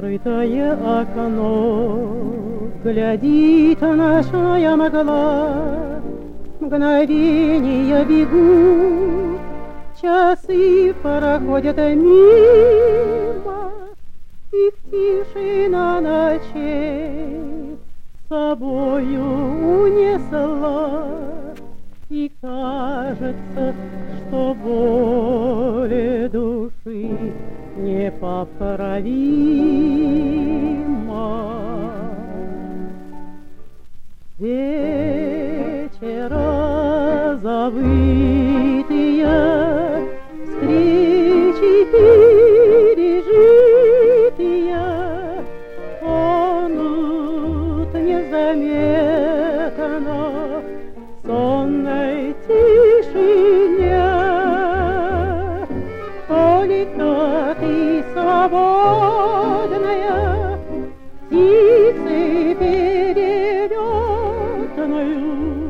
Открытое окно глядит ночная мгла, мгновения бегут, часы проходят мимо, и тишина ночей собою унесла, и кажется, что боль души непоправима. Вечера забытые, встречи пережитые тонут незаметно в сонной тишине. Только ты свободная, птицей перелетною,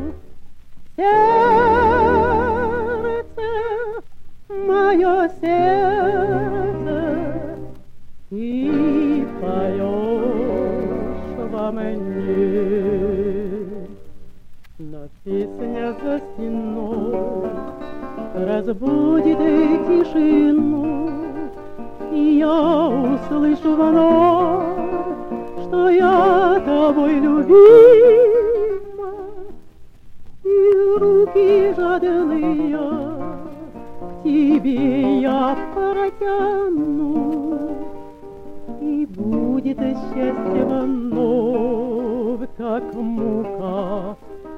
сердце, мое сердце, ты поешь во мне. Но песня за стеной разбудит тишину, и я услышу вновь, что я тобой любима, и руки жадные к тебе я протяну, и будет счастье вновь, как мука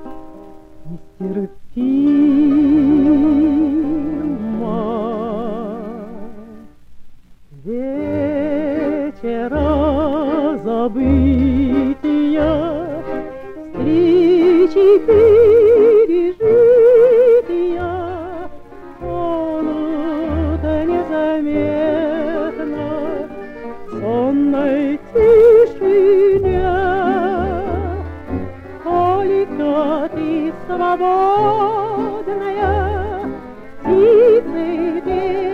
нестерпима. Вечера забытые, встречи пережитые тонут незаметно в сонной тишине. Только ты свободная, птицей ты